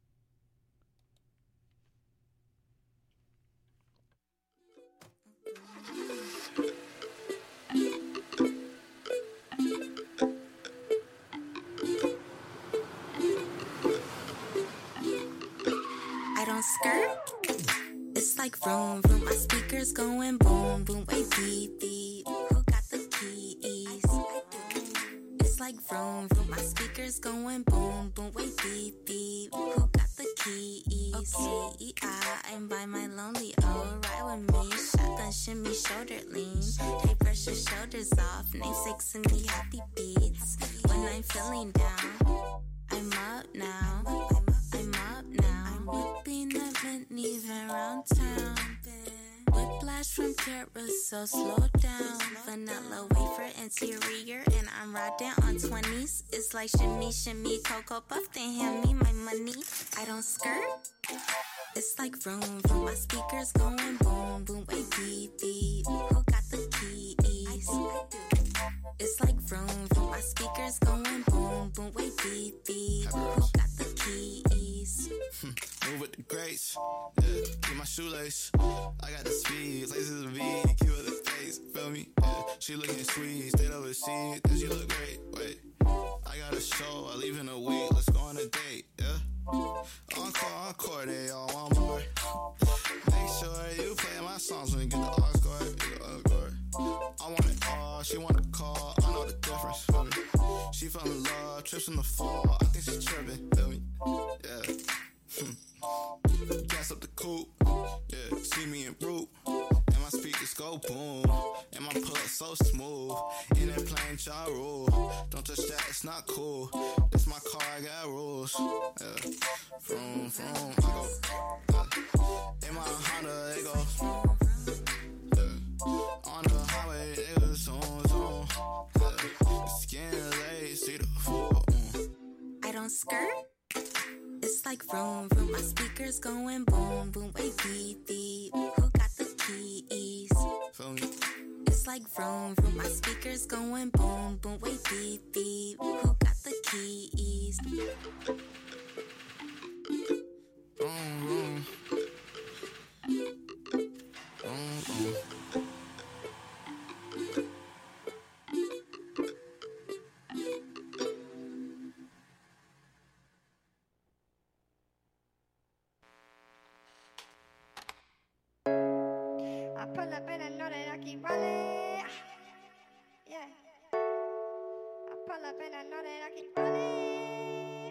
G: I don't skirt. It's like vroom, vroom. My speakers going boom, boom. Wait, beep, beep. Who got the keys? It's like vroom, vroom. My speakers going boom, boom. Wait, beep, beep. Who got the keys? Okay, I am by my lonely. Oh, ride with me. Shotgun, shimmy, shoulder lean. Hey, brush your shoulders off. Namesakes and me happy beats. When I'm feeling down, I'm up now. I'm up now. I'm whipping up and even around town. Whiplash from carousel, slow down. Vanilla wafer interior, and I'm riding on twenties. It's like shimmy, shimmy, cocoa puff. Then hand me my money. I don't skirt. It's like vroom, vroom. My speakers going boom, boom. Wait, beep, beep. Who got the keys? It's like vroom, vroom. My speakers going boom, boom. Wait, beep, beep. Who got the keys?
H: Move with the grace, yeah, keep my shoelace. I got the speed, laces of V, keep her the face, feel me? Yeah, she looking sweet, stayed overseas, then she look great. Wait, I got a show, I leave in a week, let's go on a date, yeah. Encore, encore, they all want more. Make sure you play my songs when you get the encore, you the encore. I want it all, she want a call, I know the difference, feel me? She fell in love, trips in the fall, I think she tripping, feel me? Yeah. Gas up the coupe, yeah, see me in route, and my speakers go boom, and my pull up so smooth, in that plain Ja Rule, don't touch that, it's not cool, it's my car, I got rules, yeah, vroom, vroom, I go, yeah. In my Honda, it goes, yeah, on the highway, it goes zoom, zoom, yeah, skin lace, see the full, mm.
G: I don't skirt. It's like vroom, vroom. My speakers going boom, boom. Wait, beep, beep. Who got the keys?
H: Feel me?
G: It's like vroom, vroom. My speakers going boom, boom. Wait, beep, beep. Who got the keys?
H: Vroom, vroom. Vroom, vroom.
I: Pull up and I know that I keep rolling. Yeah. I pull up and I know that I keep rolling.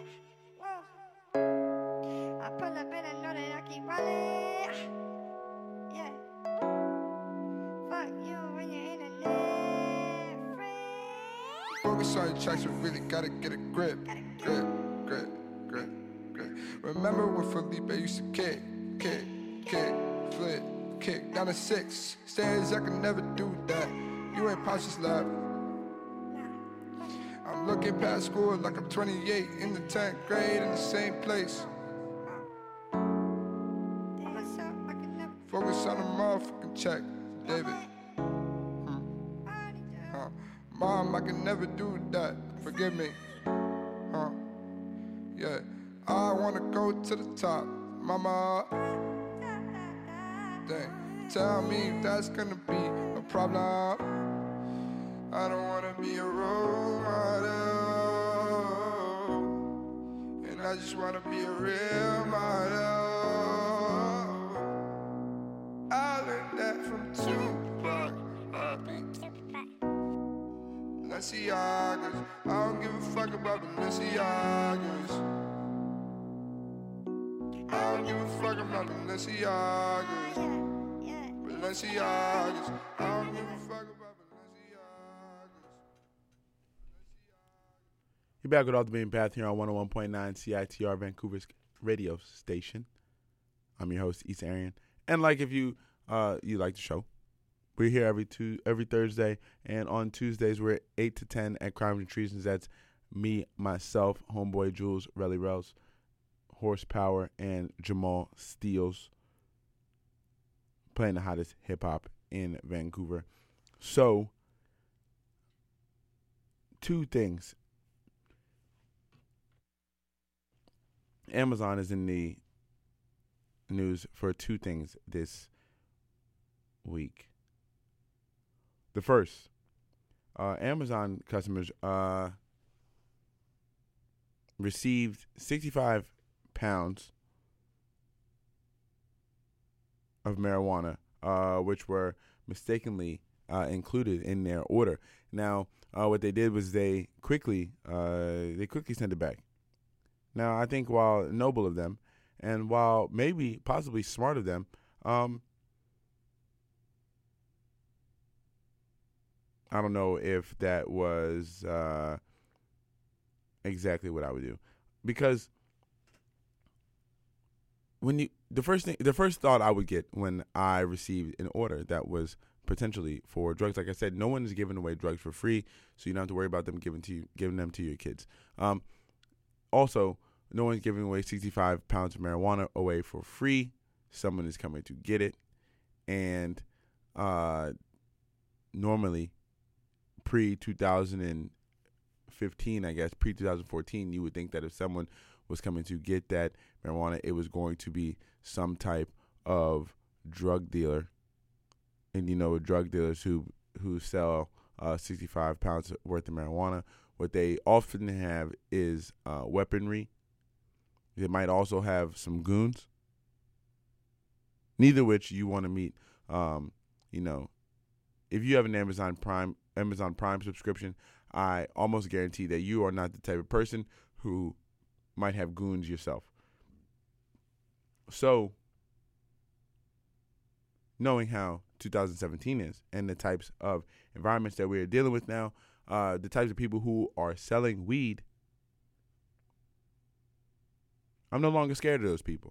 I: Whoa. I pull up and I know that I keep rolling. Yeah. Fuck you when you're in a net, friend.
B: Focus on your tracks, you really gotta get a grip. Grip, grip, grip, grip. Remember when Felipe used to kick, kick, kick, flip. Kick down to six stairs, I can never do that. You ain't Pasha's lab. I'm looking past school like I'm twenty-eight in the tenth grade in the same place. Focus on the motherfucking check, David. Hmm. Huh. Mom, I can never do that. Forgive me. Huh. Yeah. I wanna go to the top, mama. Dang. Tell me if that's gonna be a problem. I don't wanna be a role model, and I just wanna be a real model. I learned that from Tupac. Balenciagas. I don't give a fuck about Balenciagas. I don't give a fuck about Balenciagas. Balenciagas. I don't give a fuck about Balenciagas.
D: You're back with Off the Beaten Path here on one oh one point nine C I T R, Vancouver's radio station. I'm your host, East Arian. And like if you uh, you like the show, we're here every two every Thursday, and on Tuesdays we're at eight to ten at Crimes and Treasons. That's me, myself, homeboy Jules, Relly Rels, Horsepower, and Jamal Steels, playing the hottest hip-hop in Vancouver. So, two things. Amazon is in the news for two things this week. The first, uh, Amazon customers uh, received sixty-five pounds of marijuana, uh, which were mistakenly uh, included in their order. Now, uh, what they did was they quickly uh, they quickly sent it back. Now, I think while noble of them, and while maybe possibly smart of them, um, I don't know if that was uh, exactly what I would do, because when you the first thing, the first thought I would get when I received an order that was potentially for drugs, like I said, no one is giving away drugs for free, so you don't have to worry about them giving to you, giving them to your kids. Um, also, no one's giving away sixty-five pounds of marijuana away for free. Someone is coming to get it, and uh, normally, pre two thousand fifteen, I guess, pre two thousand fourteen, you would think that if someone was coming to get that marijuana, it was going to be some type of drug dealer. And, you know, drug dealers who, who sell uh, sixty-five pounds worth of marijuana, what they often have is uh, weaponry. They might also have some goons, neither of which you want to meet. Um, you know, if you have an Amazon Prime Amazon Prime subscription, I almost guarantee that you are not the type of person who might have goons yourself. So, knowing how two thousand seventeen is and the types of environments that we are dealing with now, uh, the types of people who are selling weed, I'm no longer scared of those people.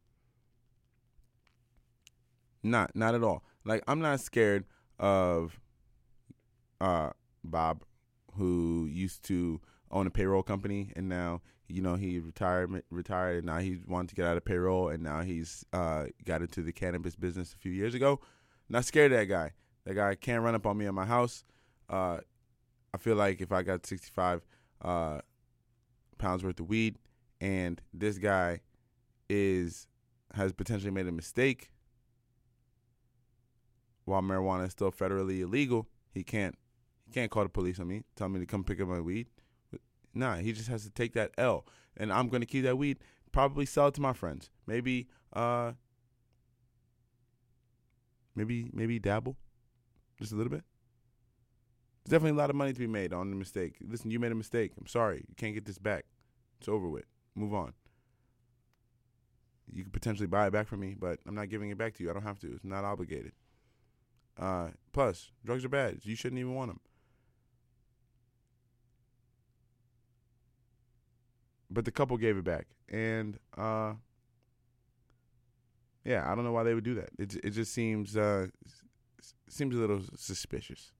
D: Not, not at all. Like, I'm not scared of uh, Bob, who used to own a payroll company, and now, you know, he retired, retired, and now he wanted to get out of payroll, and now he's uh, got into the cannabis business a few years ago. Not scared of that guy. That guy can't run up on me in my house. Uh, I feel like if I got sixty-five uh, pounds worth of weed, and this guy is has potentially made a mistake while marijuana is still federally illegal, he can't he can't call the police on me, tell me to come pick up my weed. Nah, he just has to take that L, and I'm going to keep that weed, probably sell it to my friends. Maybe, uh, maybe, maybe dabble just a little bit. There's definitely a lot of money to be made on the mistake. Listen, you made a mistake. I'm sorry. You can't get this back. It's over with. Move on. You could potentially buy it back from me, but I'm not giving it back to you. I don't have to. It's not obligated. Uh, plus, drugs are bad. You shouldn't even want them. But the couple gave it back. And, uh, yeah, I don't know why they would do that. It it just seems uh, seems a little suspicious.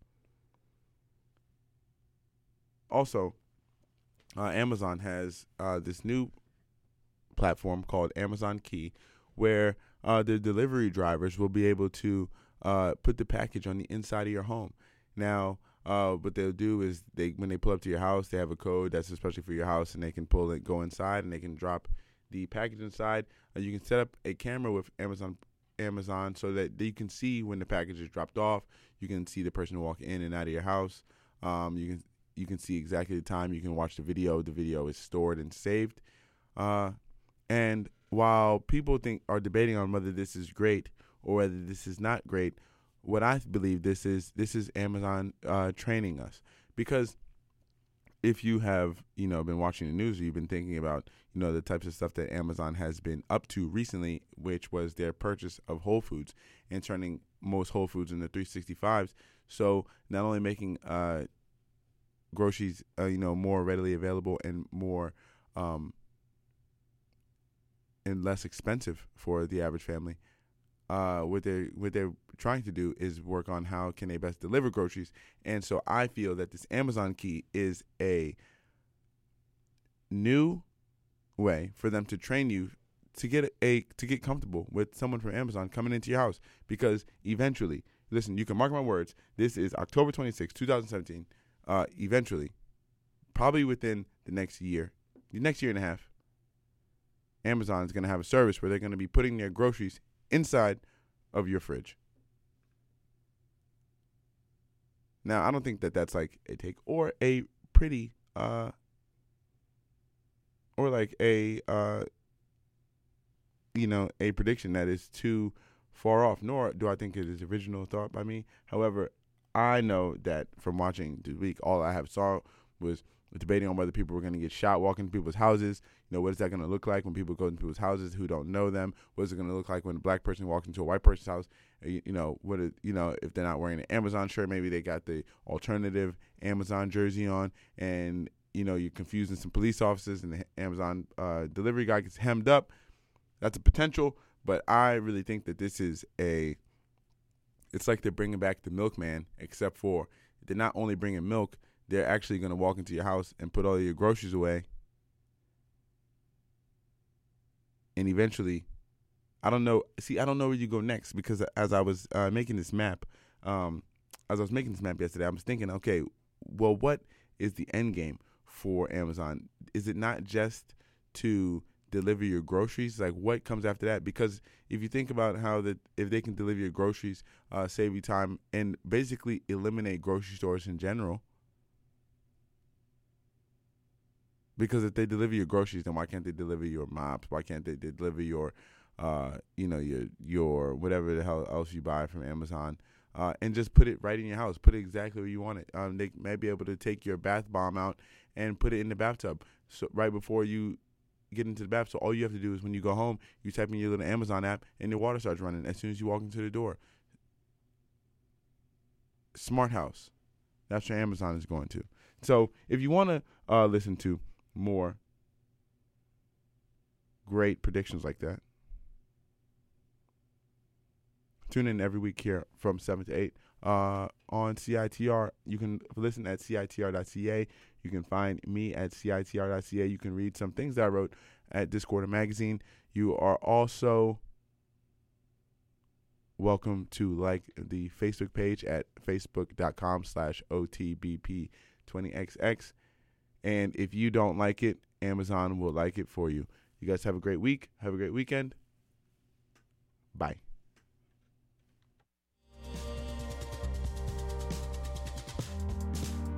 D: Also, uh, Amazon has uh, this new platform called Amazon Key, where uh, the delivery drivers will be able to uh, put the package on the inside of your home. Now, uh, what they'll do is they when they pull up to your house, they have a code that's especially for your house, and they can pull it, go inside, and they can drop the package inside. Uh, you can set up a camera with Amazon Amazon so that you can see when the package is dropped off. You can see the person walk in and out of your house. Um, you can you can see exactly the time. You can watch the video. The video is stored and saved. Uh, and while people think are debating on whether this is great or whether this is not great, what I believe this is, this is Amazon uh, training us. Because if you have, you know, been watching the news, you've been thinking about, you know, the types of stuff that Amazon has been up to recently, which was their purchase of Whole Foods and turning most Whole Foods into three sixty-fives. So not only making uh, groceries, uh, you know, more readily available and more um, and less expensive for the average family. Uh, what they're what they're trying to do is work on how can they best deliver groceries, and so I feel that this Amazon Key is a new way for them to train you to get a to get comfortable with someone from Amazon coming into your house. Because eventually, listen, you can mark my words. This is October twenty-sixth, twenty seventeen. Uh, eventually, probably within the next year, the next year and a half, Amazon is going to have a service where they're going to be putting their groceries inside of your fridge. Now, I don't think that that's like a take or a pretty, uh, or like a, uh, you know, a prediction that is too far off, nor do I think it is original thought by me. However, I know that from watching the week, all I have saw was debating on whether people were going to get shot walking to people's houses. You know, what is that going to look like when people go into people's houses who don't know them? What is it going to look like when a black person walks into a white person's house? You, you know, what is, you know, if they're not wearing an Amazon shirt, maybe they got the alternative Amazon jersey on, and, you know, you're confusing some police officers and the Amazon uh, delivery guy gets hemmed up. That's a potential, but I really think that this is a, it's like they're bringing back the milkman, except for they're not only bringing milk, they're actually going to walk into your house and put all your groceries away. And eventually, I don't know. See, I don't know where you go next, because as I was uh, making this map, um, as I was making this map yesterday, I was thinking, okay, well, what is the end game for Amazon? Is it not just to deliver your groceries? Like, what comes after that? Because if you think about how that, if they can deliver your groceries, uh, save you time, and basically eliminate grocery stores in general. Because if they deliver your groceries, then why can't they deliver your mops? Why can't they deliver your, uh, you know, your your whatever the hell else you buy from Amazon, uh, and just put it right in your house? Put it exactly where you want it. Um, they may be able to take your bath bomb out and put it in the bathtub, so right before you get into the bath. So all you have to do is when you go home, you type in your little Amazon app, and your water starts running as soon as you walk into the door. Smart house. That's where Amazon is going to. So if you want to uh, listen to more great predictions like that, tune in every week here from seven to eight uh, on C I T R. You can listen at C I T R dot C A. You can find me at C I T R dot C A. You can read some things that I wrote at Discord Magazine. You are also welcome to like the Facebook page at facebook.com slash OTBP20XX. And if you don't like it, Amazon will like it for you. You guys have a great week. Have a great weekend. Bye.